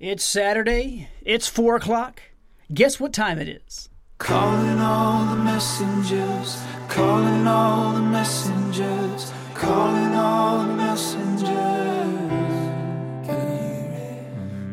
It's Saturday. It's 4 o'clock. Guess what time it is? Calling all the messengers, calling all the messengers, calling all the messengers. Can you hear it?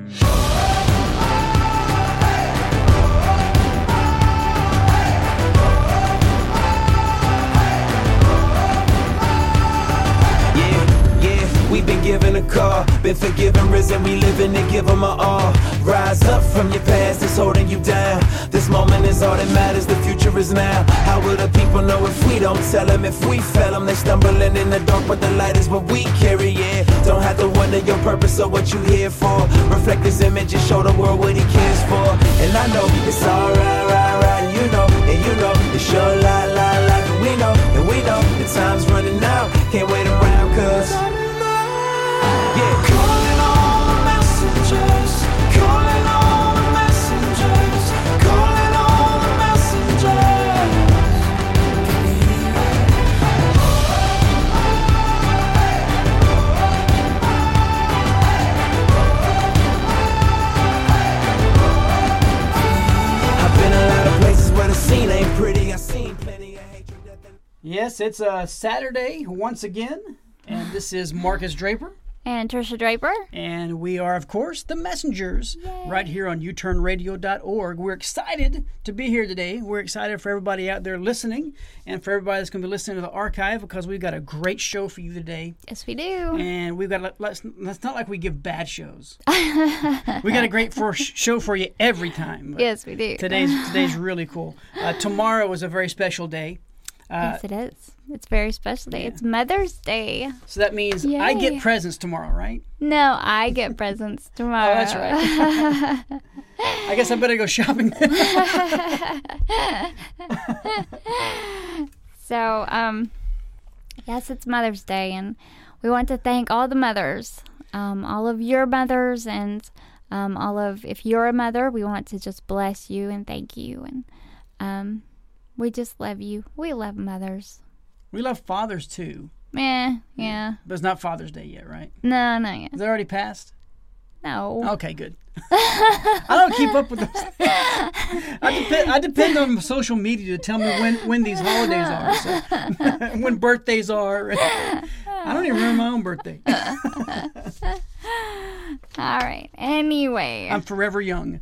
We've been given a call, been forgiven, risen, we living to give them our all. Rise up from your past that's holding you down. This moment is all that matters, the future is now. How will the people know if we don't tell them? If we fail them, they stumbling in the dark, but the light is what we carry, yeah. Don't have to wonder your purpose or what you here for. Reflect this image and show the world what he cares for. And I know it's alright, right, and you know it's your life, and we know the time's running out. Can't wait around, cause yeah, calling all the messengers, calling all the messengers, calling all the messengers. Can you hear it? I've been a lot of places where the scene ain't pretty. I've seen plenty of hatred. Yes, it's a Saturday once again, and this is Marcus Draper. And Trisha Draper. And we are, of course, the Messengers. Yay. Right here on uturnradio.org. We're excited to be here today. We're excited for everybody out there listening and for everybody that's going to be listening to the archive because we've got a great show for you today. Yes, we do. And we've got, it's not like we give bad shows. We got a great show for you every time. Yes, we do. Today's really cool. Tomorrow is a very special day. Yes, it is. It's a very special day. Yeah. It's Mother's Day. So that means Yay. I get presents tomorrow, right? No, I get presents tomorrow. Oh, that's right. I guess I better go shopping. So, yes, it's Mother's Day, and we want to thank all the mothers, all of your mothers, and if you're a mother, we want to just bless you and thank you, and we just love you. We love mothers. We love fathers, too. Yeah. But it's not Father's Day yet, right? No, not yet. Is it already passed? No. Okay, good. I don't keep up with those things. I depend on social media to tell me when these holidays are, so when birthdays are. I don't even remember my own birthday. All right. Anyway. I'm forever young.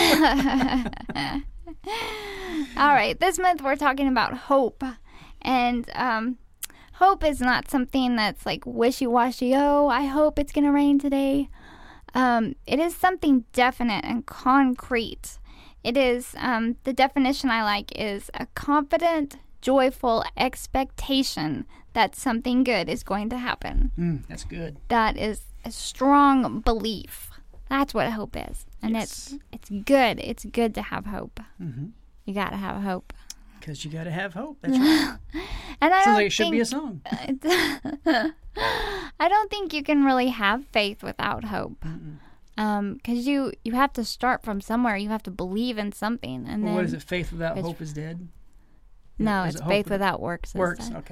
All right. This month we're talking about hope. And hope is not something that's like wishy-washy. Oh, I hope it's going to rain today. It is something definite and concrete. It is, the definition I like is a confident, joyful expectation that something good is going to happen. That's good. That is a strong belief. That's what hope is. And yes. It's good. It's good to have hope. Mm-hmm. You got to have hope. Because you got to have hope. That's right. And I sounds like it should be a song. I don't think you can really have faith without hope. Because you have to start from somewhere. You have to believe in something. And then what is it? Faith without hope is dead? No, it's faith without works. Works, okay.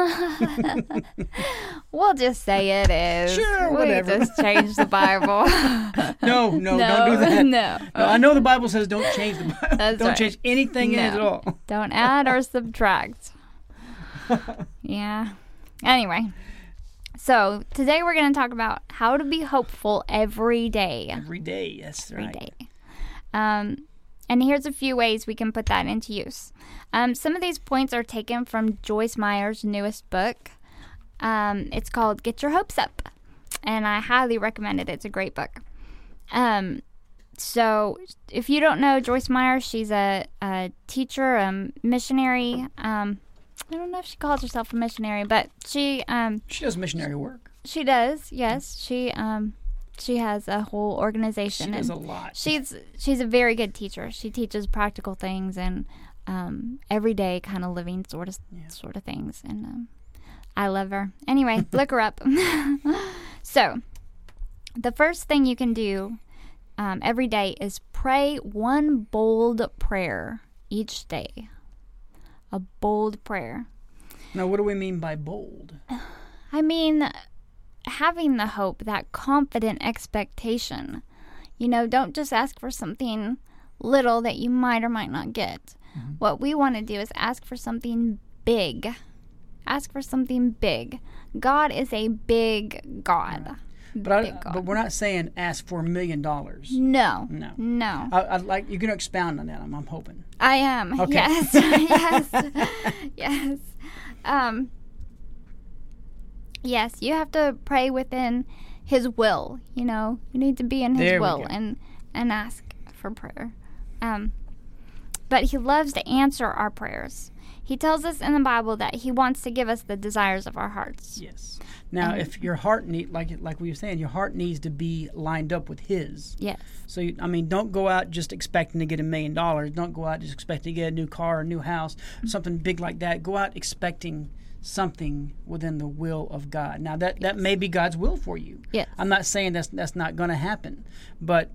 We'll just say it is. Sure, whatever. We just change the Bible. No, don't do that. No. I know the Bible says don't change the Bible. That's don't right. change anything in it at all. Don't add or subtract. Yeah. Anyway. So, today we're going to talk about how to be hopeful every day. Every day, that's right. Every day. And here's a few ways we can put that into use. Some of these points are taken from Joyce Meyer's newest book. It's called Get Your Hopes Up. And I highly recommend it. It's a great book. So, if you don't know Joyce Meyer, she's a teacher, a missionary. I don't know if she calls herself a missionary, but she does missionary work. She does, yes. She has a whole organization. She does a lot. She's a very good teacher. She teaches practical things and everyday kind of living sort of things. And I love her. Anyway, look her up. So, the first thing you can do every day is pray one bold prayer each day. A bold prayer. Now, what do we mean by bold? I mean, having the hope, that confident expectation. Don't just ask for something little that you might or might not get. What we want to do is ask for something big. Ask for something big. God is a big God. Right. But we're not saying ask for $1 million. No. I'd like you're going to expound on that. I'm hoping. I am. Okay. Yes. Yes. You have to pray within His will. You need to be in His will and ask for prayer. But He loves to answer our prayers. He tells us in the Bible that He wants to give us the desires of our hearts. Yes. Now, if your heart like we were saying, your heart needs to be lined up with His. Yes. So don't go out just expecting to get $1 million. Don't go out just expecting to get a new car, a new house, something big like that. Go out expecting something within the will of God. Now that may be God's will for you. Yes. I'm not saying that's not going to happen, but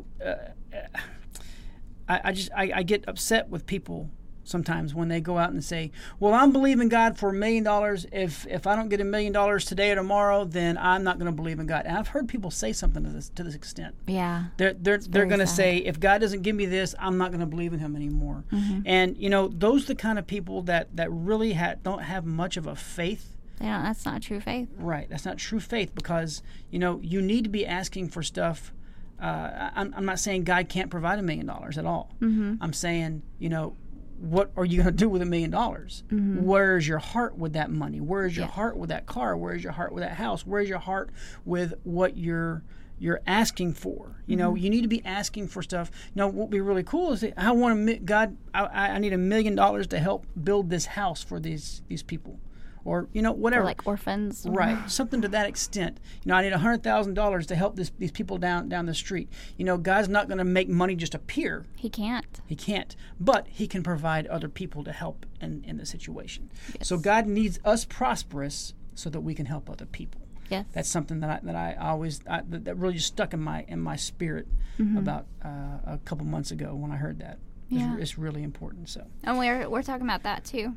I get upset with people sometimes when they go out and say, well, I'm believing God for $1 million. If I don't get $1 million today or tomorrow, then I'm not going to believe in God. And I've heard people say something to this extent. Yeah. They're going to say, if God doesn't give me this, I'm not going to believe in Him anymore. And those are the kind of people that really don't have much of a faith. Yeah, that's not true faith. Right. That's not true faith, because you need to be asking for stuff. I'm not saying God can't provide $1 million at all. I'm saying, what are you going to do with $1 million? Where's your heart with that money? Where's your heart with that car? Where's your heart with that house? Where's your heart with what you're asking for? You need to be asking for stuff. What would be really cool is that I need $1 million to help build this house for these people. Or whatever, or like orphans, right? Something to that extent. I need $100,000 to help these people down the street. God's not going to make money just appear. He can't. But He can provide other people to help in the situation. Yes. So God needs us prosperous so that we can help other people. Yes. That's something that I always that really just stuck in my spirit about a couple months ago when I heard that. It's really important. So. And we're talking about that too.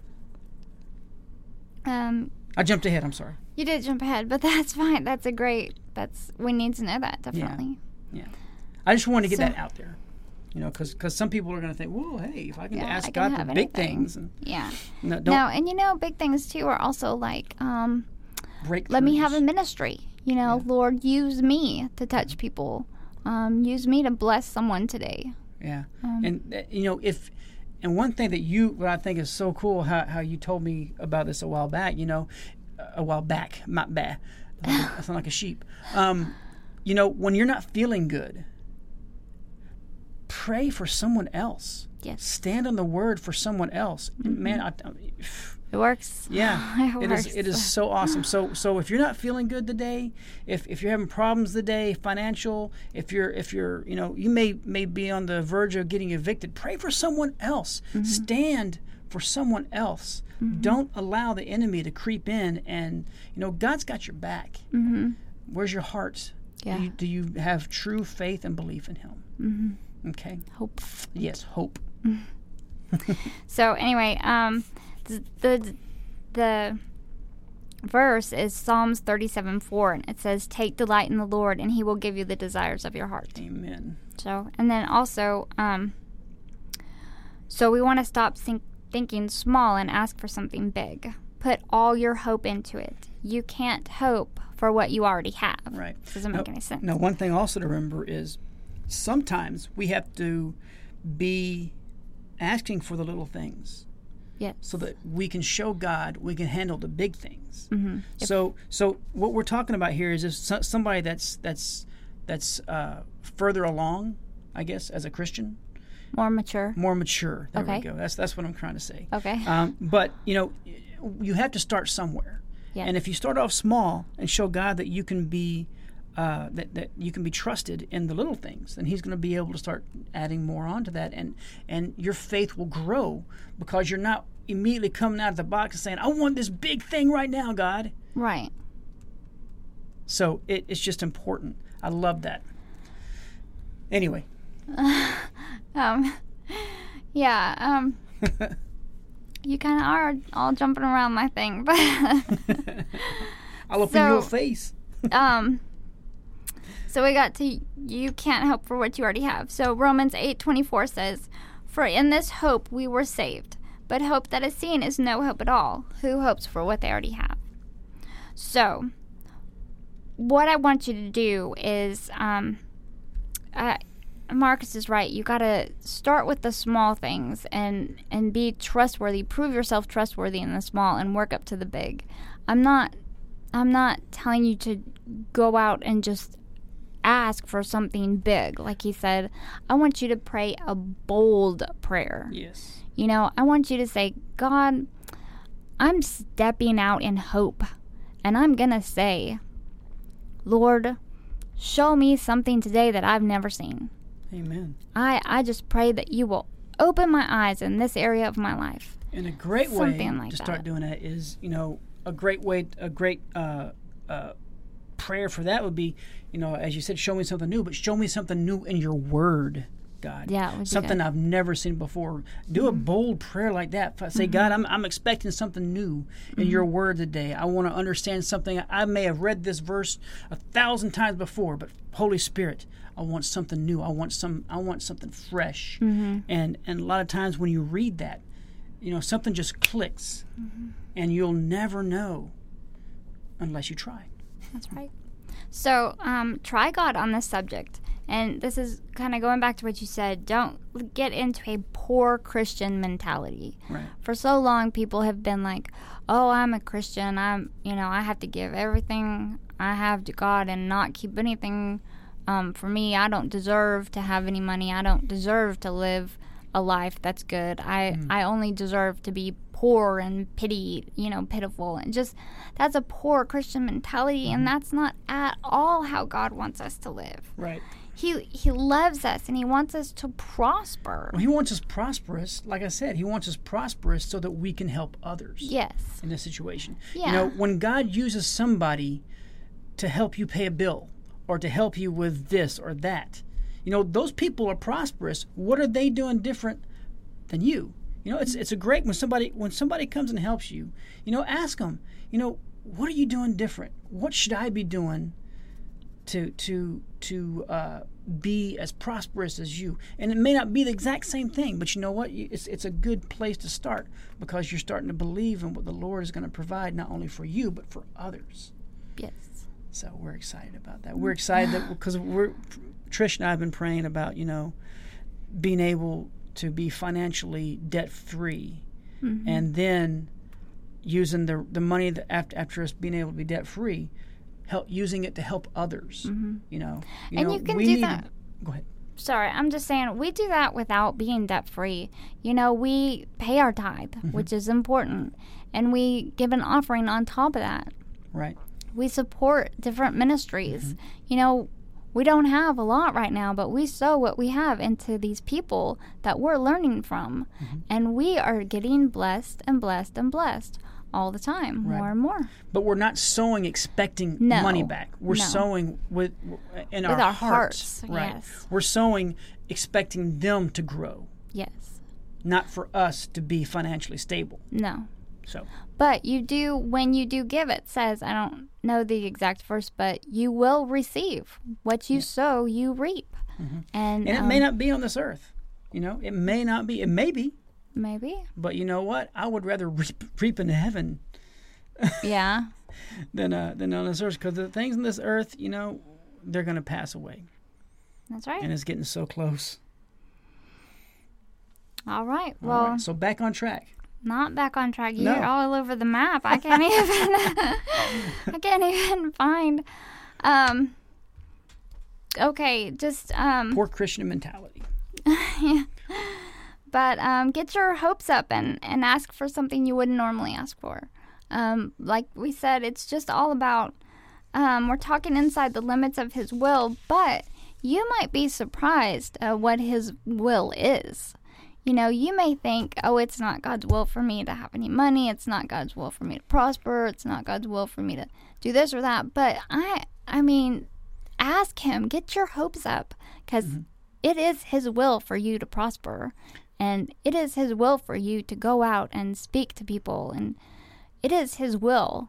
I jumped ahead. I'm sorry. You did jump ahead, but that's fine. We need to know that, definitely. Yeah. I just wanted to get that out there, because some people are going to think, well, hey, if I can ask God for big things. And, and big things too are also like, let me have a ministry. Lord, use me to touch people. Use me to bless someone today. Yeah. And one thing what I think is so cool, how you told me about this a while back, not bad. I sound like a sheep. When you're not feeling good, pray for someone else. Yes. Stand on the word for someone else. And man, it works. Yeah. It is so awesome. So if you're not feeling good today, if you're having problems today, financial, if you're you may be on the verge of getting evicted, pray for someone else. Stand for someone else. Don't allow the enemy to creep in, and God's got your back. Where's your heart? Yeah. Do you have true faith and belief in Him? Okay. Hope. Yes, hope. So anyway, the verse is Psalms 37:4, and it says, "Take delight in the Lord, and He will give you the desires of your heart." Amen. So, and then also, so we want to stop thinking small and ask for something big. Put all your hope into it. You can't hope for what you already have. Right. It doesn't make any sense. Now, one thing also to remember is sometimes we have to be asking for the little things. Yes. So that we can show God we can handle the big things. Yep. So what we're talking about here is if somebody that's further along, I guess, as a Christian. More mature. There okay. we go. That's what I'm trying to say. Okay. But you have to start somewhere. Yes. And if you start off small and show God that you can be that you can be trusted in the little things, then He's going to be able to start adding more onto that, and your faith will grow because you're not immediately coming out of the box and saying, "I want this big thing right now, God." Right. So it's just important. I love that. Anyway. Yeah. You kind of are all jumping around my thing, but I'll open your face. So we got to you can't hope for what you already have. So Romans 8:24 says, "For in this hope we were saved. But hope that is seen is no hope at all. Who hopes for what they already have?" So, what I want you to do is, Marcus is right. You gotta start with the small things and be trustworthy. Prove yourself trustworthy in the small and work up to the big. I'm not telling you to go out and just ask for something big. Like he said, I want you to pray a bold prayer. Yes. You know, I want you to say, God, I'm stepping out in hope, and I'm going to say, Lord, show me something today that I've never seen. Amen. I just pray that you will open my eyes in this area of my life. And a great way Something like to start that. doing that is, a great prayer for that would be, as you said, show me something new, but show me something new in your word, God. Yeah, it would be something good. I've never seen before. Do a bold prayer like that. Say, God, I'm expecting something new in your word today. I want to understand something. I may have read this verse 1,000 times before, but Holy Spirit, I want something new. I want something fresh. And a lot of times when you read that, something just clicks, and you'll never know unless you try. That's right. So, try God on this subject. And this is kind of going back to what you said. Don't get into a poor Christian mentality. Right. For so long, people have been like, oh, I'm a Christian. I have to give everything I have to God and not keep anything for me. I don't deserve to have any money. I don't deserve to live a life that's good. I only deserve to be poor and pitiful. And just, that's a poor Christian mentality, and that's not at all how God wants us to live. Right. He loves us, and he wants us to prosper. Well, he wants us prosperous. Like I said, he wants us prosperous so that we can help others. Yes. In this situation. Yeah. When God uses somebody to help you pay a bill or to help you with this or that, those people are prosperous. What are they doing different than you? It's a great when somebody comes and helps you. Ask them. What are you doing different? What should I be doing to be as prosperous as you? And it may not be the exact same thing, but you know what? It's a good place to start, because you're starting to believe in what the Lord is going to provide, not only for you but for others. Yes. So we're excited about that. We're excited that because Trish and I have been praying about being able to be financially debt free, and then using the money that after us being able to be debt free, using it to help others. And you can we do need that. Go ahead. Sorry, I'm just saying we do that without being debt free. We pay our tithe, which is important, and we give an offering on top of that. Right. We support different ministries. We don't have a lot right now, but we sow what we have into these people that we're learning from. And we are getting blessed and blessed and blessed all the time, more and more. But we're not sowing expecting No. money back. We're sowing with our hearts. Right. Yes. We're sowing expecting them to grow, Yes. not for us to be financially stable. No. So But when you do give, it says, I don't know the exact verse, but you will receive what you sow, you reap. And it may not be on this earth. It may not be. It may be. maybe. But you know what? I would rather reap in heaven Yeah. than on this earth, because the things on this earth, they're going to pass away. That's right. And it's getting so close. All right. Well, All right, so back on track. not back on track. No. You're all over the map. I can't even find. Okay, just Poor Christian mentality. but get your hopes up and ask for something you wouldn't normally ask for. Like we said, it's just all about we're talking inside the limits of his will, but you might be surprised at what his will is. You may think, oh, it's not God's will for me to have any money. It's not God's will for me to prosper. It's not God's will for me to do this or that. But I mean, ask him, get your hopes up, because it is his will for you to prosper, and it is his will for you to go out and speak to people, and it is his will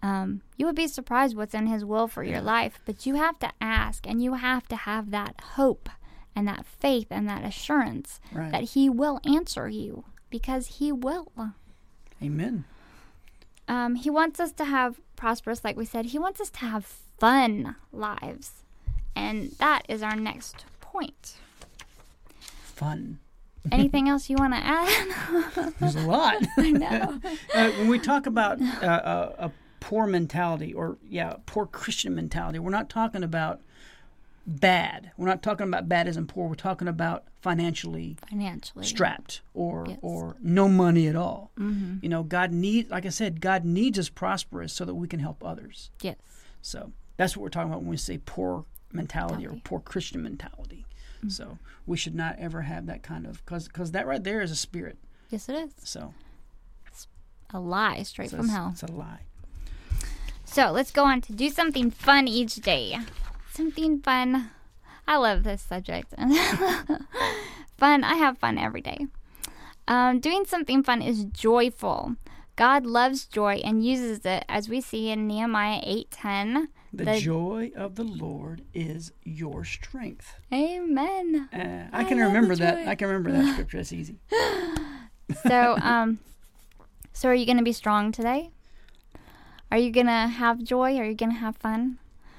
You would be surprised what's in his will for your life, but you have to ask, and you have to have that hope and that faith and that assurance that he will answer you, because he will. Amen. He wants us to have prosperous, like we said. He wants us to have fun lives. And that is our next point. Fun. Anything else you want to add? There's a lot. I know. When we talk about a poor mentality, or poor Christian mentality, we're not talking about bad. We're not talking about bad as in poor. We're talking about financially strapped, or no money at all. Mm-hmm. You know, God needs us prosperous so that we can help others. Yes. So that's what we're talking about when we say poor mentality or poor Christian mentality. Mm-hmm. So we should not ever have that kind of, because that right there is a spirit. Yes, it is. So it's a lie straight from hell. It's a lie. So let's go on to do something fun each day. Something fun. I love this subject. Fun. I have fun every day. Doing something fun is joyful. God loves joy and uses it, as we see in Nehemiah 8:10. The joy of the Lord is your strength. Amen. I can remember that. I can remember that scripture. That's easy. So are you going to be strong today? Are you going to have joy? Are you going to have fun?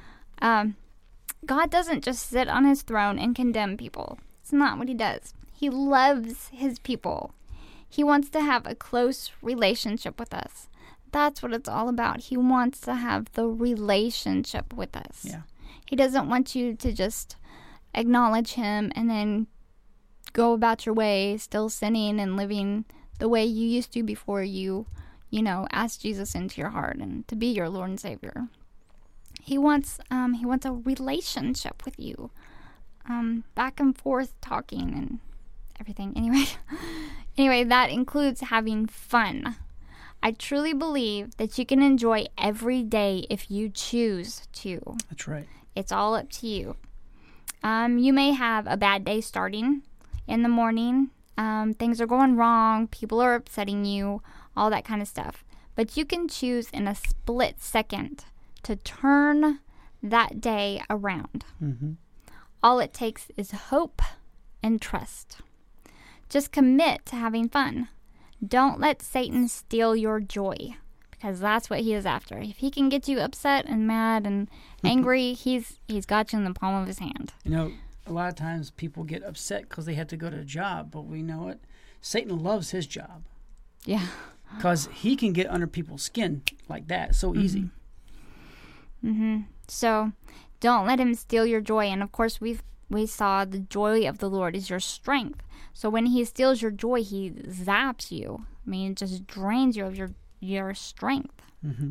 God doesn't just sit on his throne and condemn people. It's not what he does. He loves his people. He wants to have a close relationship with us. That's what it's all about. He wants to have the relationship with us. Yeah. He doesn't want you to just acknowledge him and then go about your way still sinning and living the way you used to before you asked Jesus into your heart and to be your Lord and Savior. He wants a relationship with you, back and forth talking and everything. Anyway, that includes having fun. I truly believe that you can enjoy every day if you choose to. That's right. It's all up to you. You may have a bad day starting in the morning. Things are going wrong. People are upsetting you. All that kind of stuff. But you can choose in a split second to turn that day around. Mm-hmm. All it takes is hope and trust. Just commit to having fun. Don't let Satan steal your joy, because that's what he is after. If he can get you upset and mad and angry, he's got you in the palm of his hand. You know, a lot of times people get upset because they have to go to a job, but we know it. Satan loves his job. Yeah. Because he can get under people's skin like that so easy. Mm-hmm. So don't let him steal your joy. And of course, we saw the joy of the Lord is your strength. So when he steals your joy, he zaps you. I mean, it just drains you of your strength. Mm-hmm.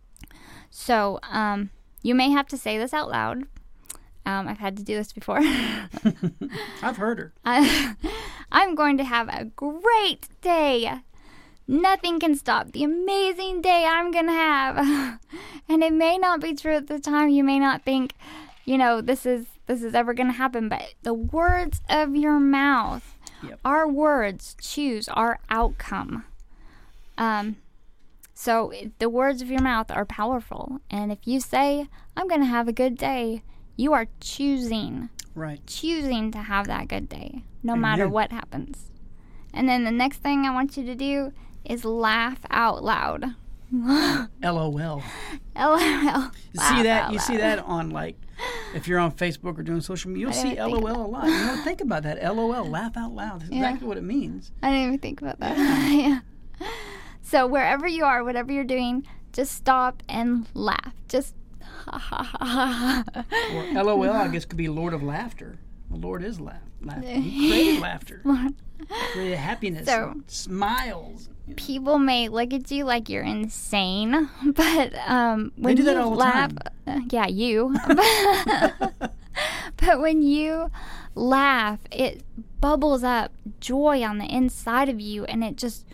So you may have to say this out loud. I've had to do this before. I've heard her. I'm going to have a great day. Nothing can stop the amazing day I'm going to have. And it may not be true at the time. You may not think, this is ever going to happen. But the words of your mouth, our words choose our outcome. So the words of your mouth are powerful. And if you say, I'm going to have a good day, you are choosing. Right. Choosing to have that good day, no matter what happens. And then the next thing I want you to do is laugh out loud. LOL. LOL. You see that on, like, if you're on Facebook or doing social media, you'll see LOL a lot. You don't think about that. LOL, laugh out loud. That's exactly what it means. I didn't even think about that. Yeah. So wherever you are, whatever you're doing, just stop and laugh. Just ha ha ha ha. Or LOL, I guess, could be Lord of Laughter. The Lord is laughter. He created laughter. Created happiness. So, smiles. People may look at you like you're insane, but when they do that you all the laugh, time. Yeah, you. But when you laugh, it bubbles up joy on the inside of you, and it just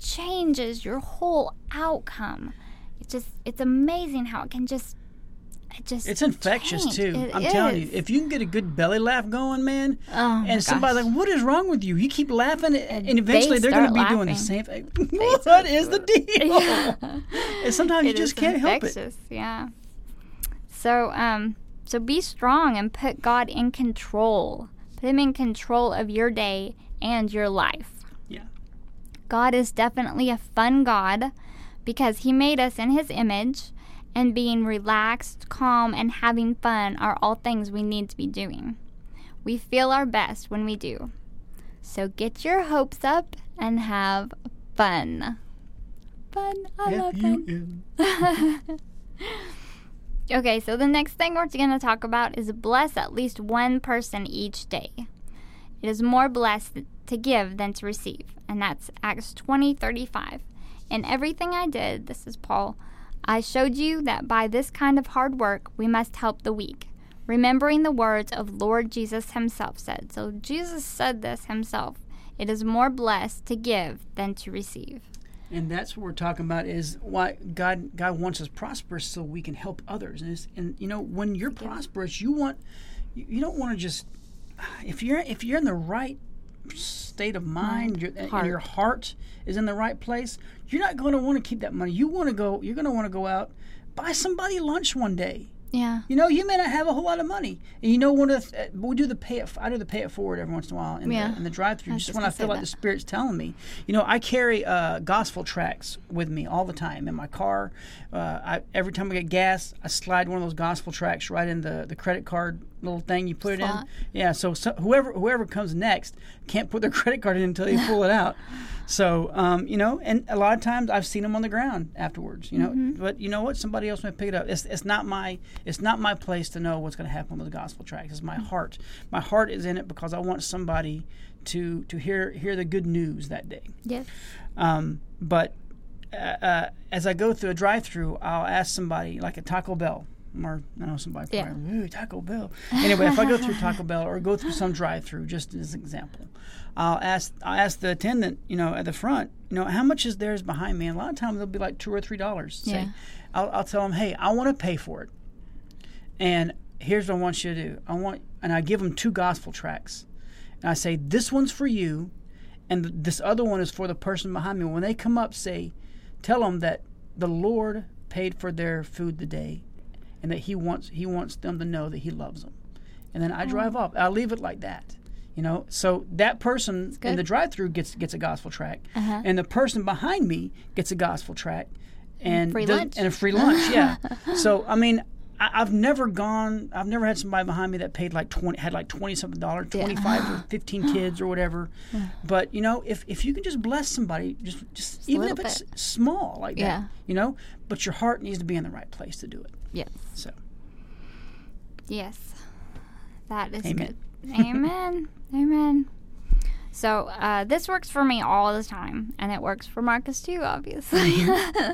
changes your whole outcome. It's amazing how it can just It's infectious changed. too. It I'm telling you, is. if you can get a good belly laugh going, man, Oh, my and somebody's gosh. like, "What is wrong with you?" You keep laughing, and And eventually they they're going to start be doing the laughing. same thing. What is the deal? Yeah. And sometimes you It just is can't help it. infectious, yeah. So be strong and put God in control. Put him in control of your day and your life. Yeah. God is definitely a fun God because he made us in his image, and being relaxed, calm, and having fun are all things we need to be doing. We feel our best when we do. So get your hopes up and have fun. Fun. I love fun. F-U-N. Okay, so the next thing we're going to talk about is bless at least one person each day. It is more blessed to give than to receive. And that's Acts 20:35. In everything I did, this is Paul, I showed you that by this kind of hard work we must help the weak, remembering the words of Lord Jesus himself said. So Jesus said this himself. It is more blessed to give than to receive. And that's what we're talking about is why God wants us prosperous so we can help others. And you know, when you're prosperous, you don't want to just if you're in the right state of mind, and your heart is in the right place, you're not going to want to keep that money. You're going to want to go out, buy somebody lunch one day. Yeah. You know, you may not have a whole lot of money, and you know, we do the pay it. I do the pay it forward every once in a while in the drive-through, just when I feel like the Spirit's telling me. You know, I carry gospel tracts with me all the time in my car. Every time I get gas, I slide one of those gospel tracts right in the credit card little thing you put it in. Yeah, so whoever comes next can't put their credit card in until they pull it out. So, you know, and a lot of times I've seen them on the ground afterwards, you know, but you know what? Somebody else may pick it up. It's not my place to know what's going to happen with the gospel tracts. It's my heart. My heart is in it because I want somebody to hear the good news that day. Yes. But as I go through a drive-through, I'll ask somebody, like at Taco Bell, or I know somebody probably, ooh, Taco Bell. Anyway, if I go through Taco Bell or go through some drive-through, just as an example, I'll ask the attendant, you know, at the front, you know, how much is theirs behind me? And a lot of times it'll be like $2 or $3. Say, I'll tell them, hey, I want to pay for it, and here's what I want you to do. And I give them 2 gospel tracts, and I say, this one's for you, and this other one is for the person behind me. When they come up, tell them that the Lord paid for their food today, and that He wants them to know that He loves them. And then I drive up. I'll leave it like that. You know, so that person in the drive-through gets a gospel tract, and the person behind me gets a gospel tract, and a free lunch. Yeah. So I mean, I've never had somebody behind me that paid like $20 something, 25 or 15 kids or whatever. But you know, if you can just bless somebody, just even if it's small like that, you know, but your heart needs to be in the right place to do it. Yes. So. Yes, that is Amen. good. Amen. Amen. So this works for me all the time, and it works for Marcus too, obviously.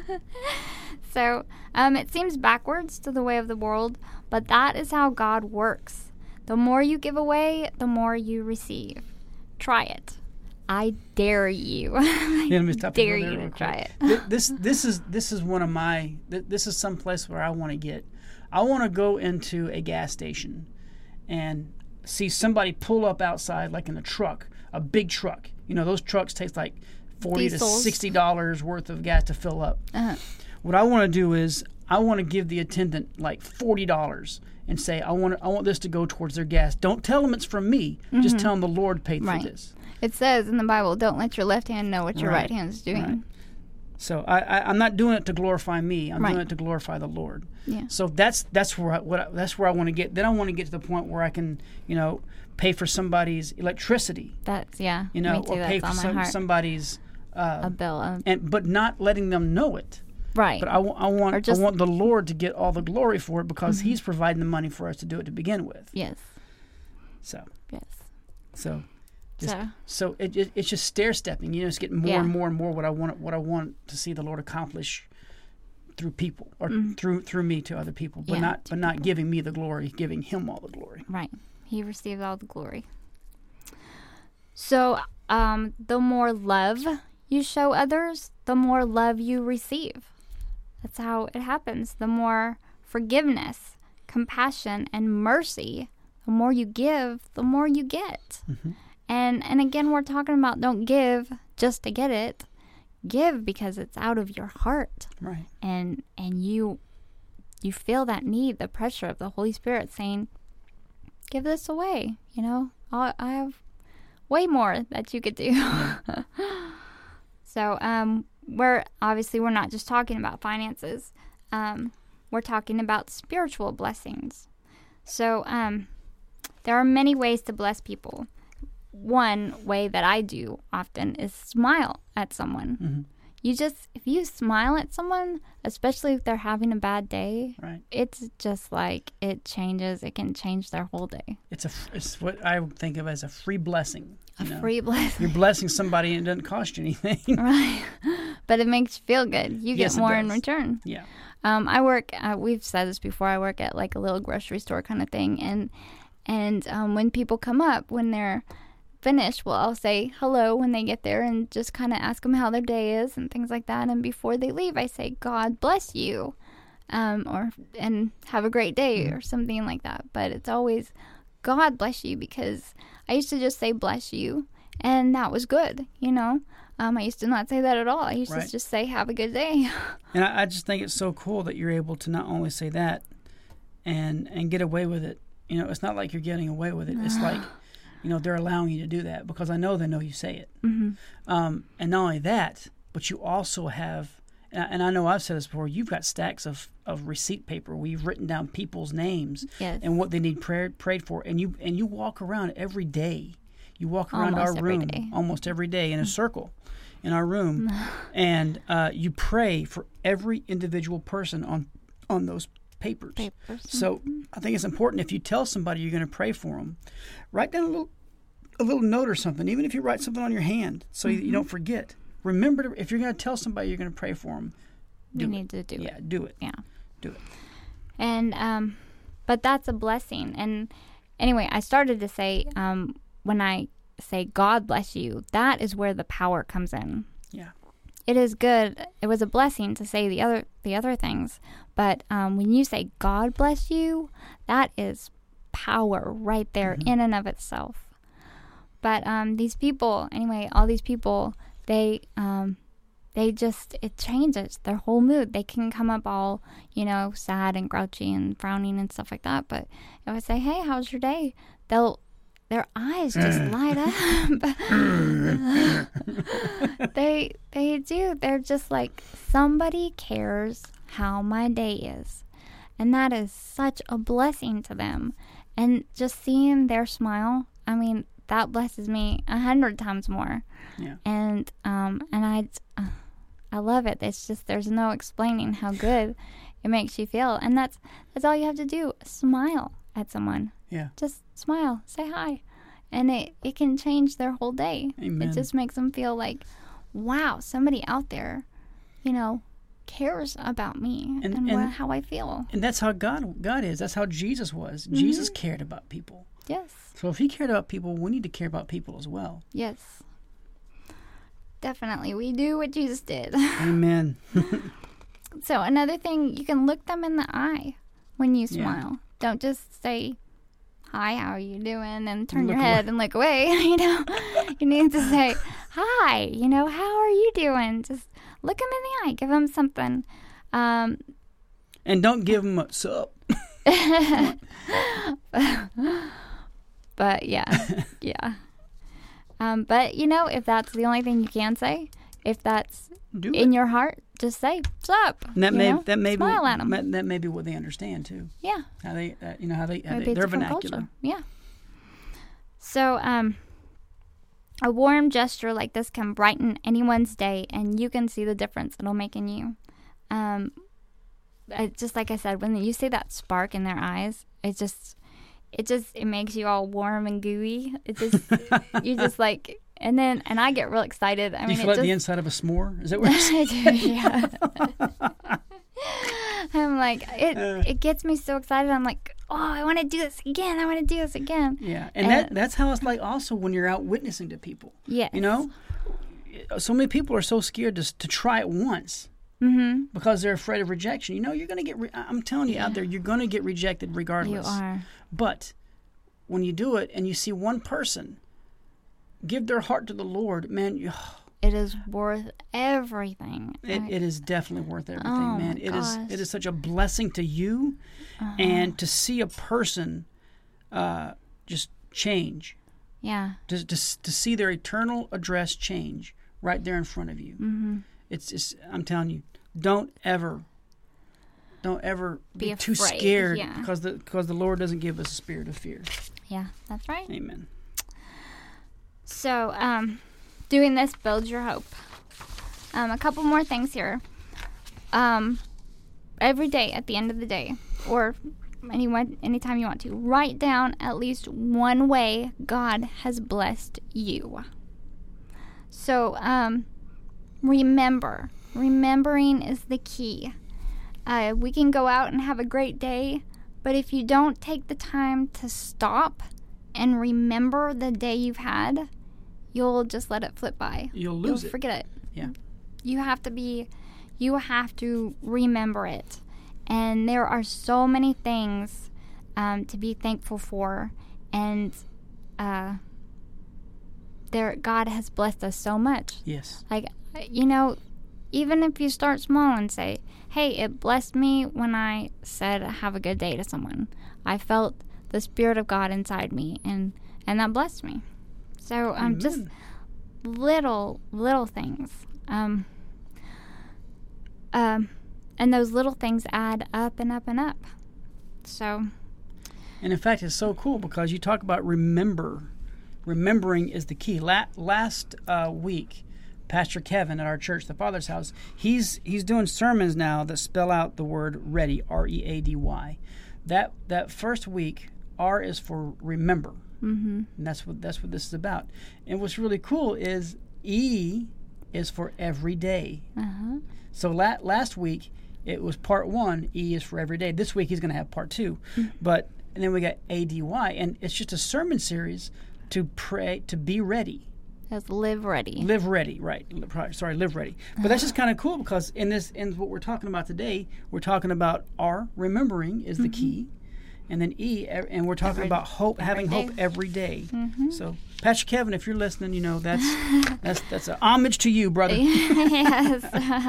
So it seems backwards to the way of the world, but that is how God works. The more you give away, the more you receive. Try it. I dare you. Let me stop dare you to try it. This is one of my. This is some place where I want to get. I want to go into a gas station, and see somebody pull up outside, like in a truck, a big truck. You know, those trucks take like $40 to $60 worth of gas to fill up. What I want to do is I want to give the attendant like $40 and say, I want this to go towards their gas. Don't tell them it's from me. Just tell them the Lord paid for this. It says in the Bible, don't let your left hand know what your right hand is doing. Right. So I'm not doing it to glorify me. I'm doing it to glorify the Lord. Yeah. So that's where I want to get. Then I want to get to the point where I can, you know, pay for somebody's electricity. That's you know, me too. or pay That's for somebody's a bill. but not letting them know it. Right. But I want the Lord to get all the glory for it because He's providing the money for us to do it to begin with. Yes. So. Yes. So it's just stair stepping. You know, it's getting more and more and more what I want to see the Lord accomplish through people or through me to other people, but not giving me the glory, giving Him all the glory. Right. He received all the glory. So the more love you show others, the more love you receive. That's how it happens. The more forgiveness compassion and mercy, the more you give, the more you get. Mm-hmm. And again, we're talking about don't give just to get it. Give because it's out of your heart. Right. And you feel that need, the pressure of the Holy Spirit saying, give this away. You know, I have way more that you could do. So, we're not just talking about finances. We're talking about spiritual blessings. So, there are many ways to bless people. One way that I do often is smile at someone. Mm-hmm. If you smile at someone, especially if they're having a bad day, Right. it's just like it can change their whole day. It's what I think of as a free blessing. Free blessing. You're blessing somebody and it doesn't cost you anything. Right. But it makes you feel good. You Yes, get it more in does. return. Yeah. I work, we've said this before, I work at like a little grocery store kind of thing. And when people come up, when they're finished, well, I'll say hello when they get there and just kind of ask them how their day is and things like that. And before they leave, I say, God bless you, and have a great day or something like that. But it's always God bless you, because I used to just say bless you, and that was good, you know. I used to not say that at all. I used Right. to just say have a good day. And I just think it's so cool that you're able to not only say that and get away with it. You know, it's not like you're getting away with it. It's like, you know, they're allowing you to do that because they know you say it. Mm-hmm. And not only that, but you also have, and I know I've said this before, you've got stacks of receipt paper where you've written down people's names Yes. and what they need prayed for. And you walk around every day. You walk around Almost our every room day. almost every day in a circle in our room. And you pray for every individual person on those papers. So I think it's important, if you tell somebody you're going to pray for them, write down a little note or something, even if you write something on your hand so you don't forget. Remember, if you're going to tell somebody you're going to pray for them, You need to do it. Yeah, do it. Yeah. Do it. And but that's a blessing. And anyway, I started to say, when I say God bless you, that is where the power comes in. Yeah. It is good. It was a blessing to say the other things, but when you say God bless you, that is power right there in and of itself. But these people, anyway, all these people, they just, it changes their whole mood. They can come up all, you know, sad and grouchy and frowning and stuff like that. But if I say, hey, how's your day? Their eyes just light up. They do. They're just like, somebody cares how my day is. And that is such a blessing to them. And just seeing their smile, I mean, that blesses me 100 times more. Yeah. And I love it. It's just, there's no explaining how good it makes you feel. And that's all you have to do. Smile at someone. Yeah. Just smile, say hi. And it can change their whole day. Amen. It just makes them feel like, wow, somebody out there, you know, cares about me and how I feel. And that's how God is. That's how Jesus was. Jesus cared about people. Yes. So if he cared about people, we need to care about people as well. Yes. Definitely. We do what Jesus did. Amen. So another thing, you can look them in the eye when you smile. Don't just say, hi, how are you doing? And turn your head and look away. You know, you need to say, hi, you know, how are you doing? Just look them in the eye. Give them something. And don't give them a sup. But yeah. But you know, if that's the only thing you can say, if that's in your heart, just say sup. And that may smile at them. That may be what they understand too. Yeah. How they, how they Maybe their it's from vernacular. culture. Yeah. So, a warm gesture like this can brighten anyone's day, and you can see the difference it'll make in you. Just like I said, when you see that spark in their eyes, it makes you all warm and gooey. It just, you just like, and I get real excited. Do you feel like the inside of a s'more? Is that what you're saying? I do, yeah. I'm like, it gets me so excited. I'm like, oh, I want to do this again. I want to do this again. Yeah, and that's how it's like also when you're out witnessing to people. Yes. You know, so many people are so scared to try it once. Mm-hmm. because they're afraid of rejection. You know, you're going to get, I'm telling you out there, you're going to get rejected regardless. You are. But when you do it and you see one person give their heart to the Lord, man, It is worth everything. it is definitely worth everything, Oh, man. my It is such a blessing to you, and to see a person just change, Yeah. to see their eternal address change right there in front of you. Mm-hmm. It's I'm telling you, don't ever be too afraid, scared, yeah. because the Lord doesn't give us a spirit of fear. Yeah, that's right. Amen. So, doing this builds your hope. A couple more things here. Every day, at the end of the day, or anytime you want to, write down at least one way God has blessed you. So, remembering is the key. We can go out and have a great day, but if you don't take the time to stop and remember the day you've had, you'll just let it flip by. You'll forget it. Yeah. You have to remember it. And there are so many things to be thankful for. And God has blessed us so much. Yes. Like, you know, even if you start small and say, hey, it blessed me when I said have a good day to someone. I felt the Spirit of God inside me, and that blessed me. So just little things. And those little things add up and up and up. So. And in fact, it's so cool because you talk about remembering is the key. Last week, Pastor Kevin at our church, the Father's House, he's doing sermons now that spell out the word ready, R-E-A-D-Y. That first week, R is for remember. Mm-hmm. And that's what this is about. And what's really cool is E is for every day. Uh-huh. So last week it was part 1. E is for every day. This week he's going to have part 2. Mm-hmm. And then we got A-D-Y, and it's just a sermon series to pray to be ready. That's live ready. Live ready, right? Sorry, live ready. But that's just kind of cool because in what we're talking about today, we're talking about R, remembering is the key. And then E, and we're talking about hope, having hope every day. Mm-hmm. So, Pastor Kevin, if you're listening, you know that's an homage to you, brother. Yes.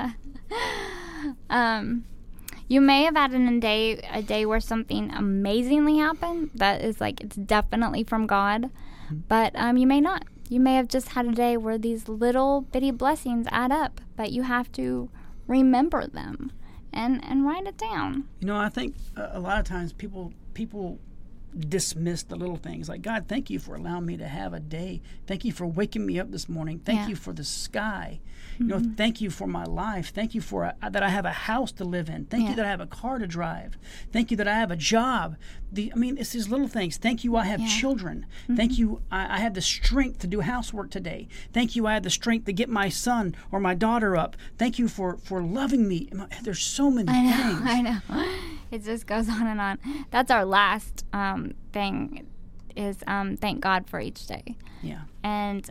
You may have had a day where something amazingly happened. That is it's definitely from God, but you may not. You may have just had a day where these little bitty blessings add up, but you have to remember them and write it down. You know, I think a lot of times people dismiss the little things. Like, God, thank you for allowing me to have a day. Thank you for waking me up this morning. Thank you for the sky. You know, thank you for my life. Thank you for that I have a house to live in. Thank you that I have a car to drive. Thank you that I have a job. It's these little things. Thank you I have children. Thank you I have the strength to do housework today. Thank you I have the strength to get my son or my daughter up. Thank you for loving me. There's so many things. I know. It just goes on and on. That's our last thing is thank God for each day. Yeah. And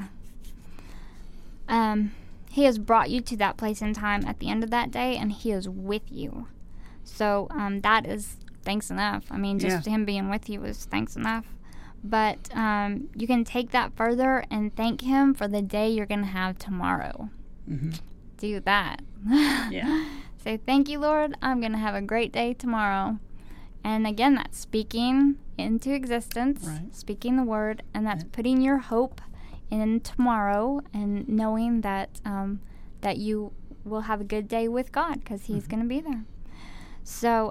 He has brought you to that place in time at the end of that day, and He is with you. So that is thanks enough. I mean, just Him being with you is thanks enough. But you can take that further and thank Him for the day you're going to have tomorrow. Mm-hmm. Do that. Yeah. Say, thank you, Lord. I'm going to have a great day tomorrow. And again, that's speaking into existence, speaking the word, and that's putting your hope in tomorrow and knowing that that you will have a good day with God because He's going to be there. So,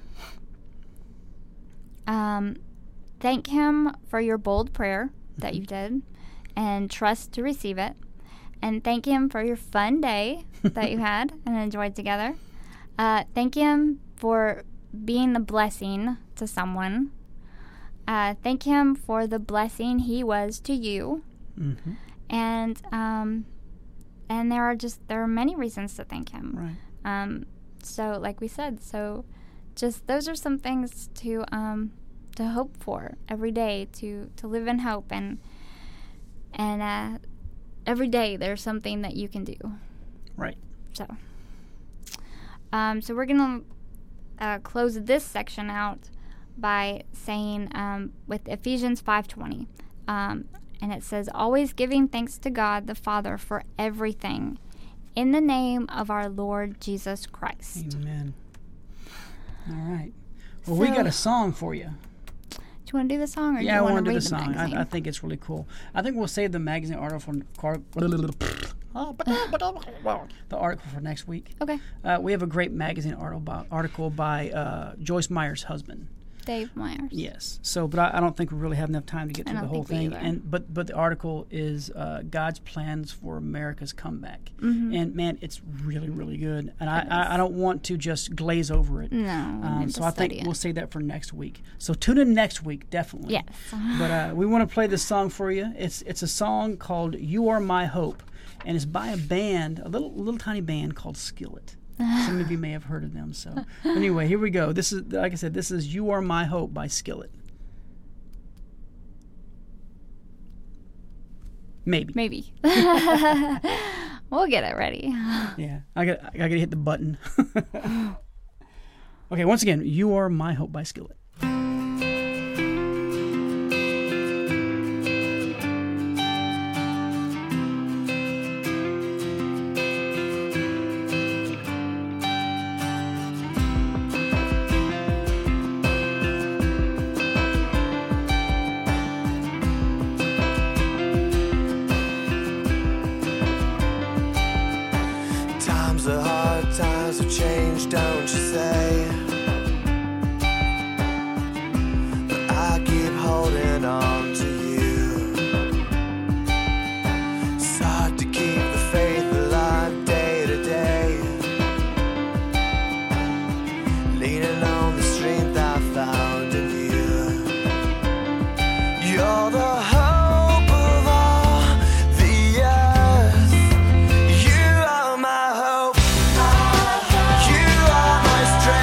thank Him for your bold prayer that you did and trust to receive it. And thank Him for your fun day that you had and enjoyed together. Thank Him for being a blessing to someone. Thank Him for the blessing He was to you. Mm-hmm. And there are many reasons to thank Him. Right. So like we said, just those are some things to hope for every day, to live in hope, and every day there's something that you can do. Right. So So we're going to close this section out by saying with Ephesians 5:20. And it says, always giving thanks to God the Father for everything in the name of our Lord Jesus Christ. Amen. All right. Well, we got a song for you. Do you want to do the song? Or Yeah, do you I want to do read the the song. magazine? I think it's really cool. I think we'll save the magazine article for the article for next week. Okay. We have a great magazine article by Joyce Meyer's husband. Dave Myers. Yes. So, but I don't think we really have enough time to get through the whole thing. But the article is God's plans for America's comeback. Mm-hmm. And man, it's really, really good. And I don't want to just glaze over it. No. So I think we'll save that for next week. So tune in next week, definitely. Yes. But we want to play this song for you. It's a song called "You Are My Hope," and it's by a band, a little tiny band called Skillet. Some of you may have heard of them. So anyway, here we go. This is, like I said, this is "You Are My Hope" by Skillet. Maybe. We'll get it ready. Yeah, I got to hit the button. Okay, once again, "You Are My Hope" by Skillet. The hard times have changed, don't you say? But I keep holding on to you. It's hard to keep the faith alive day to day, leaning on the strength I found in you. You're the hope of all the earth. You are my hope. You are my strength.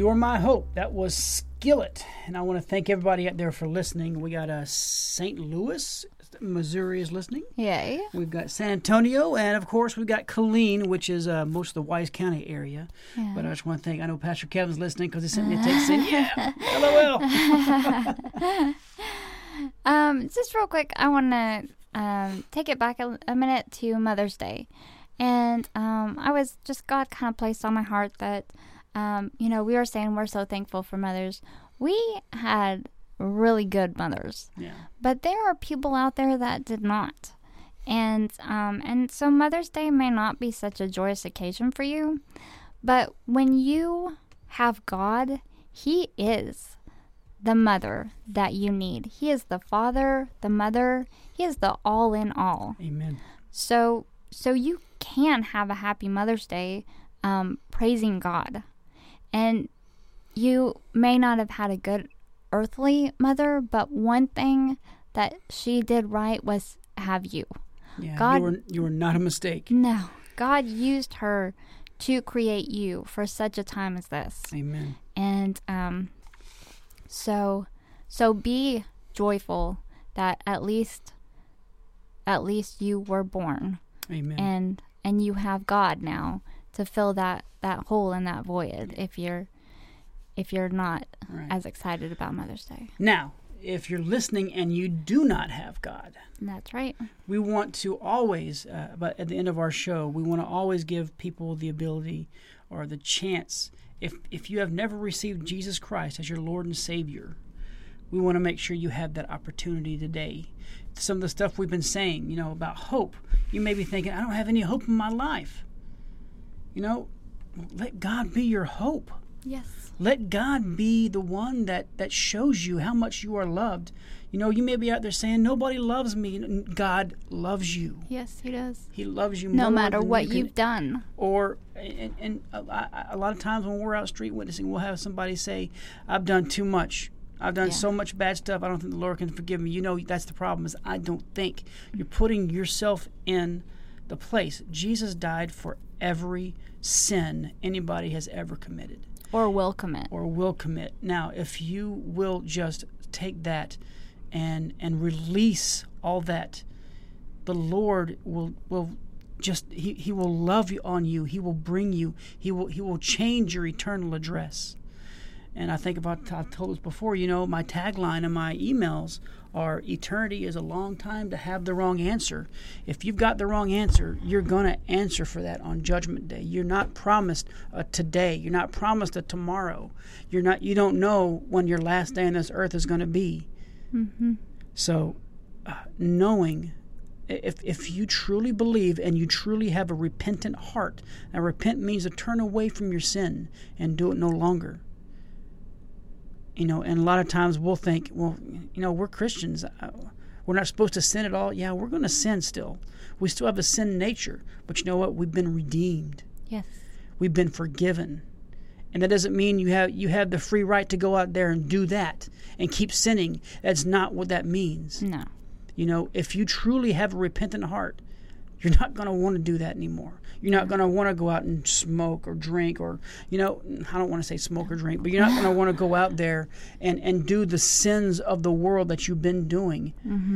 You're My Hope. That was Skillet. And I want to thank everybody out there for listening. We got St. Louis, Missouri is listening. Yay. We've got San Antonio, and of course we've got Killeen, which is most of the Wise County area. Yeah. But I just want to thank, I know Pastor Kevin's listening because he sent me a text saying, yeah, LOL. Just real quick, I want to take it back a minute to Mother's Day. And God kind of placed on my heart that, we were saying we're so thankful for mothers. We had really good mothers. Yeah. But there are people out there that did not. And so Mother's Day may not be such a joyous occasion for you. But when you have God, He is the mother that you need. He is the father, the mother. He is the all in all. Amen. So you can have a happy Mother's Day praising God. And you may not have had a good earthly mother, but one thing that she did right was have you. Yeah, God, you were not a mistake. No. God used her to create you for such a time as this. Amen. And so be joyful that at least you were born. Amen. And you have God now to fill that hole and that void if you're not Right. as excited about Mother's Day. Now, if you're listening and you do not have God, That's right. we want to always, but at the end of our show, we want to always give people the ability or the chance. If you have never received Jesus Christ as your Lord and Savior, we want to make sure you have that opportunity today. Some of the stuff we've been saying, about hope, you may be thinking, I don't have any hope in my life. Let God be your hope. Yes. Let God be the one that shows you how much you are loved. You may be out there saying, nobody loves me. God loves you. Yes, He does. He loves you No more matter than what you you've done. Or, and a lot of times when we're out street witnessing, we'll have somebody say, I've done too much. I've done so much bad stuff. I don't think the Lord can forgive me. That's the problem is I don't think. You're putting yourself in the place. Jesus died for every sin anybody has ever committed. Or will commit. Now, if you will just take that and release all that, the Lord will just he will love you on you. He will bring you. He will change your eternal address. And I think about, I told this before, my tagline in my emails are, eternity is a long time to have the wrong answer. If you've got the wrong answer, you're going to answer for that on Judgment Day. You're not promised a today. You're not promised a tomorrow. You don't know when your last day on this earth is going to be. Mm-hmm. So knowing, if you truly believe and you truly have a repentant heart, and repent means to turn away from your sin and do it no longer. And a lot of times we'll think, we're Christians. We're not supposed to sin at all. Yeah, we're going to sin still. We still have a sin nature. But you know what? We've been redeemed. Yes. We've been forgiven. And that doesn't mean you have the free right to go out there and do that and keep sinning. That's not what that means. No. If you truly have a repentant heart, you're not going to want to do that anymore. You're not going to want to go out and smoke or drink or, I don't want to say smoke or drink, but you're not going to want to go out there and do the sins of the world that you've been doing,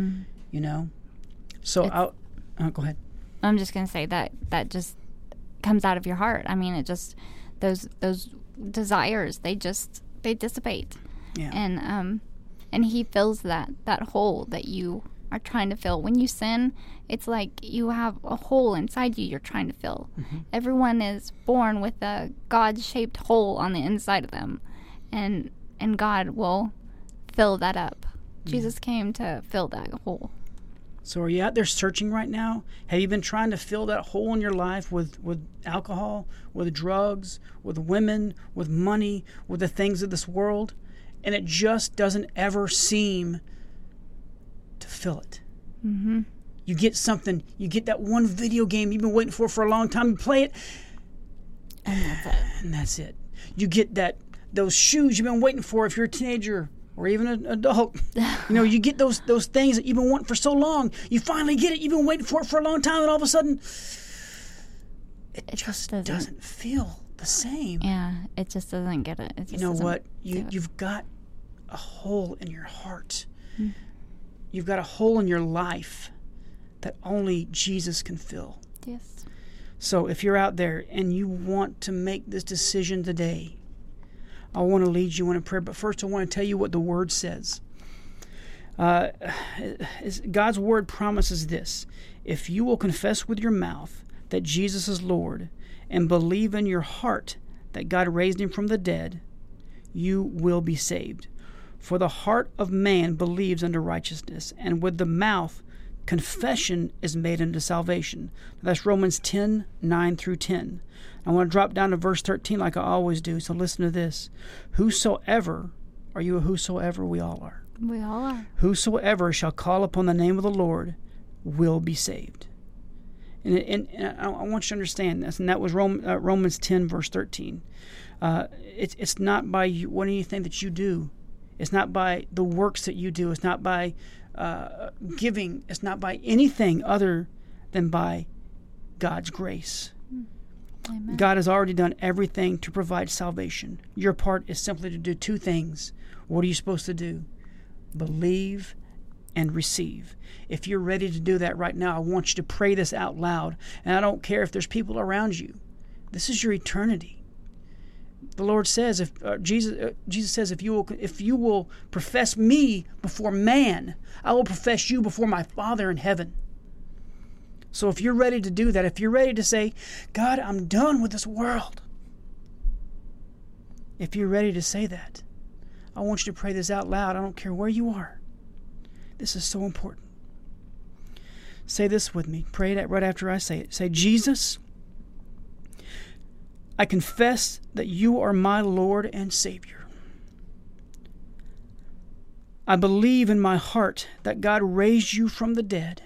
So go ahead. I'm just going to say that just comes out of your heart. I mean, it just, those desires, they dissipate. Yeah. And He fills that hole that you are trying to fill. When you sin, it's like you have a hole inside you you're trying to fill. Mm-hmm. Everyone is born with a God-shaped hole on the inside of them, and God will fill that up. Jesus came to fill that hole. So are you out there searching right now? Have you been trying to fill that hole in your life with alcohol, with drugs, with women, with money, with the things of this world? And it just doesn't ever seem to fill it. Mm-hmm. You get something, you get that one video game you've been waiting for a long time, you play it, and that's it. You get those shoes you've been waiting for if you're a teenager or even an adult. You get those things that you've been wanting for so long. You finally get it, you've been waiting for it for a long time, and all of a sudden, it just doesn't fill the same. Yeah, it just doesn't get it. It just You know doesn't what? do it. You've got a hole in your heart. You've got a hole in your life that only Jesus can fill. Yes. So if you're out there and you want to make this decision today, I want to lead you in a prayer. But first I want to tell you what the Word says. God's Word promises this. If you will confess with your mouth that Jesus is Lord and believe in your heart that God raised him from the dead, you will be saved. For the heart of man believes unto righteousness, and with the mouth confession is made unto salvation. That's Romans 10, 9 through 10. I want to drop down to verse 13 like I always do, so listen to this. Whosoever, are you a whosoever? We all are. We all are. Whosoever shall call upon the name of the Lord will be saved. And I want you to understand this, and that was Romans 10, verse 13. It's not by anything that you do. It's not by the works that you do. It's not by giving. It's not by anything other than by God's grace. Amen. God has already done everything to provide salvation. Your part is simply to do two things. What are you supposed to do? Believe and receive. If you're ready to do that right now, I want you to pray this out loud. And I don't care if there's people around you. This is your eternity. The Lord says, Jesus says, if you will profess me before man, I will profess you before my Father in heaven. So if you're ready to do that, if you're ready to say, God, I'm done with this world. If you're ready to say that, I want you to pray this out loud. I don't care where you are. This is so important. Say this with me. Pray that right after I say it. Say, Jesus, I confess that you are my Lord and Savior. I believe in my heart that God raised you from the dead.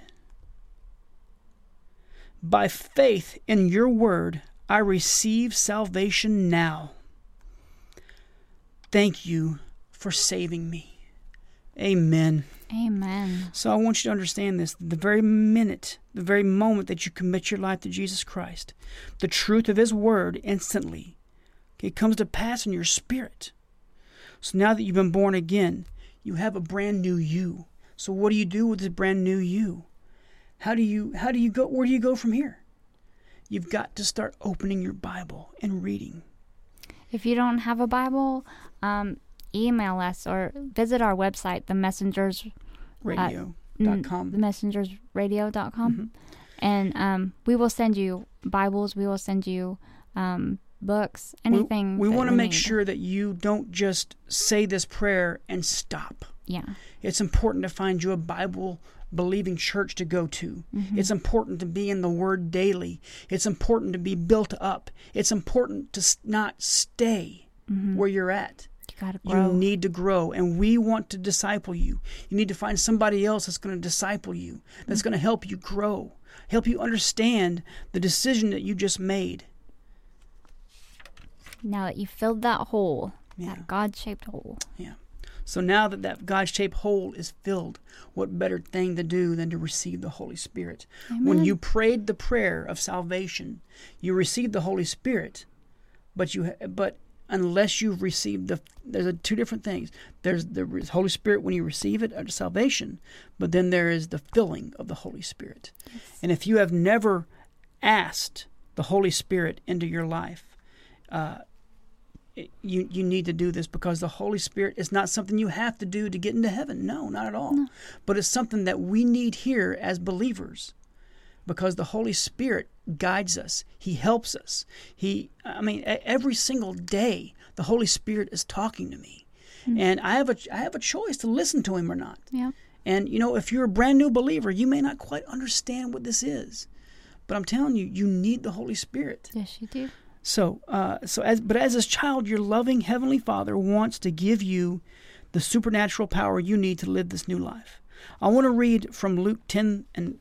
By faith in your word, I receive salvation now. Thank you for saving me. Amen. Amen. So I want you to understand this. The very moment that you commit your life to Jesus Christ, the truth of his word instantly, it comes to pass in your spirit. So now that you've been born again, you have a brand new you. So what do you do with this brand new you? How do you go? Where do you go from here? You've got to start opening your Bible and reading. If you don't have a Bible, email us or visit our website, themessengersradio.com. Themessengersradio.com. And we will send you Bibles. We will send you books, anything. We want to make sure that you don't just say this prayer and stop. Yeah. It's important to find you a Bible-believing church to go to. It's important to be in the Word daily. It's important to be built up. It's important to not stay where you're at. You gotta grow. You need to grow, and we want to disciple you. You need to find somebody else that's going to disciple you, that's going to help you grow, help you understand the decision that you just made. Now that you filled that hole, that God-shaped hole. Yeah. So now that God-shaped hole is filled, what better thing to do than to receive the Holy Spirit? Amen. When you prayed the prayer of salvation, you received the Holy Spirit, but unless you've received there's two different things. There's the Holy Spirit when you receive it under salvation, but then there is the filling of the Holy Spirit. Yes. And if you have never asked the Holy Spirit into your life, you need to do this, because the Holy Spirit is not something you have to do to get into heaven. No, not at all. No. But it's something that we need here as believers, because the Holy Spirit guides us. He helps us. Every single day, the Holy Spirit is talking to me. And I have a choice to listen to him or not. Yeah. And, if you're a brand new believer, you may not quite understand what this is. But I'm telling you, you need the Holy Spirit. Yes, you do. So as a child, your loving Heavenly Father wants to give you the supernatural power you need to live this new life. I want to read from Luke 11,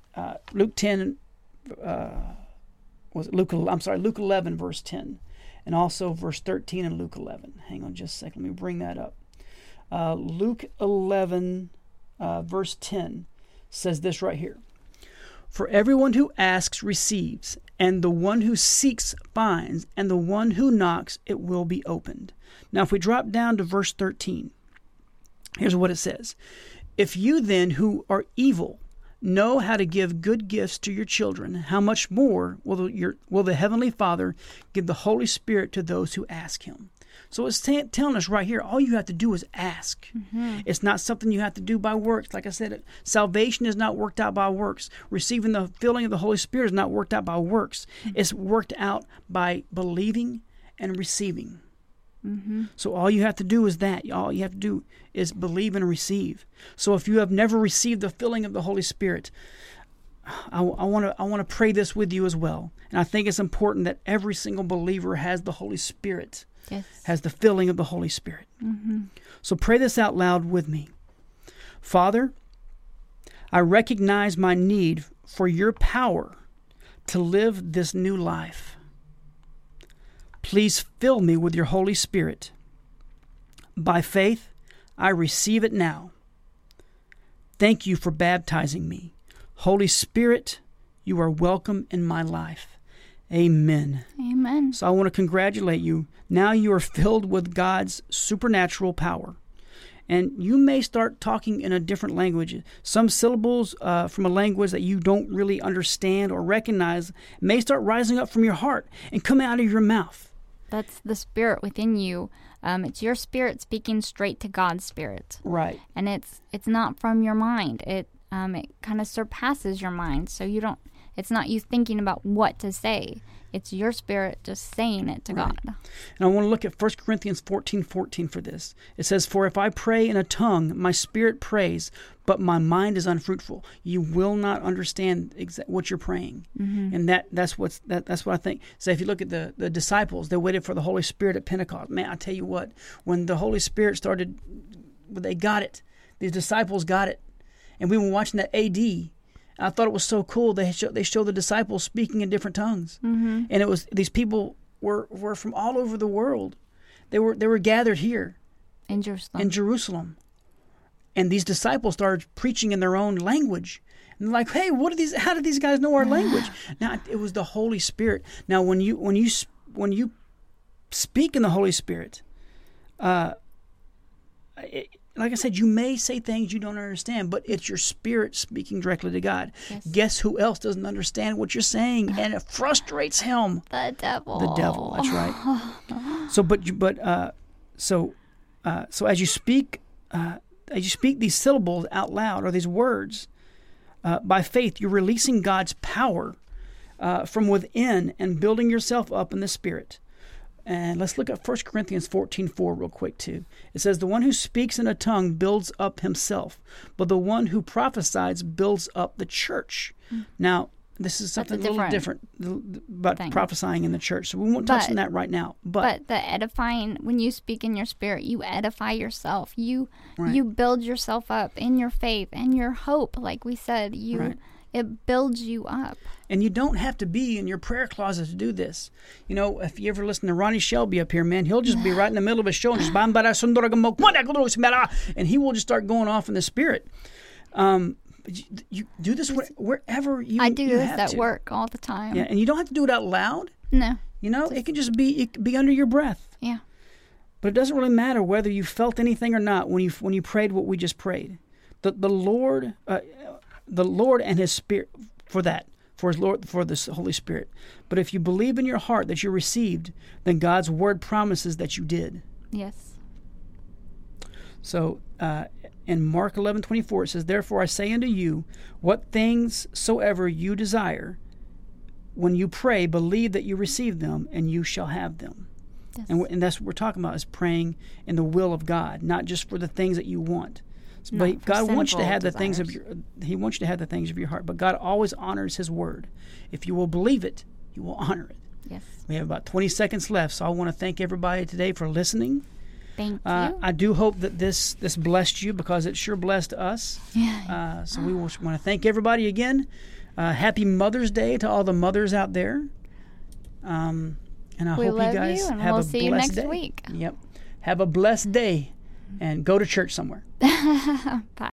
verse 10, and also verse 13 in Luke 11. Hang on just a second. Let me bring that up. Luke 11, verse 10 says this right here. For everyone who asks receives, And the one who seeks finds, and the one who knocks, it will be opened. Now, if we drop down to verse 13, here's what it says. If you then, who are evil, know how to give good gifts to your children, how much more will the Heavenly Father give the Holy Spirit to those who ask Him? So it's telling us right here, all you have to do is ask. Mm-hmm. It's not something you have to do by works. Like I said, salvation is not worked out by works. Receiving the filling of the Holy Spirit is not worked out by works. Mm-hmm. It's worked out by believing and receiving. Mm-hmm. So all you have to do is that. All you have to do is believe and receive. So if you have never received the filling of the Holy Spirit, I want to pray this with you as well. And I think it's important that every single believer has the Holy Spirit. Yes. Has the filling of the Holy Spirit. Mm-hmm. So pray this out loud with me. Father, I recognize my need for your power to live this new life. Please fill me with your Holy Spirit. By faith, I receive it now. Thank you for baptizing me. Holy Spirit, you are welcome in my life. Amen. Amen. So I want to congratulate you. Now you are filled with God's supernatural power. And you may start talking in a different language. Some syllables from a language that you don't really understand or recognize may start rising up from your heart and come out of your mouth. That's the Spirit within you. It's your spirit speaking straight to God's Spirit. Right. And it's not from your mind. It kind of surpasses your mind. So it's not you thinking about what to say. It's your spirit just saying it to God. And I want to look at 1 Corinthians 14:14 for this. It says, "For if I pray in a tongue, my spirit prays, but my mind is unfruitful." You will not understand what you're praying. Mm-hmm. And that's what I think. So if you look at the disciples, they waited for the Holy Spirit at Pentecost. Man, I tell you what, when the Holy Spirit started, they got it. These disciples got it. And we were watching that AD. I thought it was so cool. They show the disciples speaking in different tongues, mm-hmm. and it was these people were from all over the world. They were gathered here in Jerusalem, and these disciples started preaching in their own language. And they're like, "Hey, what are these? How did these guys know our language?" Now it was the Holy Spirit. Now when you speak in the Holy Spirit, like I said, you may say things you don't understand, but it's your spirit speaking directly to God. Yes. Guess who else doesn't understand what you're saying, and it frustrates him? The devil. The devil. That's right. So as you speak these syllables out loud, or these words, by faith, you're releasing God's power from within and building yourself up in the Spirit. And let's look at 1 Corinthians 14:4 real quick too. It says, "The one who speaks in a tongue builds up himself, but the one who prophesies builds up the church." Now, this is something a little different about prophesying in the church. So we won't touch on that right now. But the edifying, when you speak in your spirit, you edify yourself. You build yourself up in your faith and your hope. Like we said, it builds you up. And you don't have to be in your prayer closet to do this. You know, if you ever listen to Ronnie Shelby up here, man, he'll just be right in the middle of a show and just and he will just start going off in the Spirit. You do this wherever you I do you this have at to. work all the time. Yeah, and you don't have to do it out loud. No. You know, it could just be under your breath. Yeah. But it doesn't really matter whether you felt anything or not when you prayed what we just prayed. The Lord and His Spirit for this Holy Spirit. But if you believe in your heart that you received, then God's Word promises that you did. Yes. So in Mark 11:24 it says, "Therefore I say unto you, what things soever you desire, when you pray, believe that you receive them, and you shall have them." Yes. And that's what we're talking about, is praying in the will of God, not just for the things that you want. But God wants you to have the things of He wants you to have the things of your heart. But God always honors His word. If you will believe it, you will honor it. Yes. We have about 20 seconds left, so I want to thank everybody today for listening. Thank you. I do hope that this blessed you, because it sure blessed us. Yeah. So we want to thank everybody again. Happy Mother's Day to all the mothers out there. And I hope you guys have a blessed day. We'll see you next week. Yep. Have a blessed day. And go to church somewhere. Bye.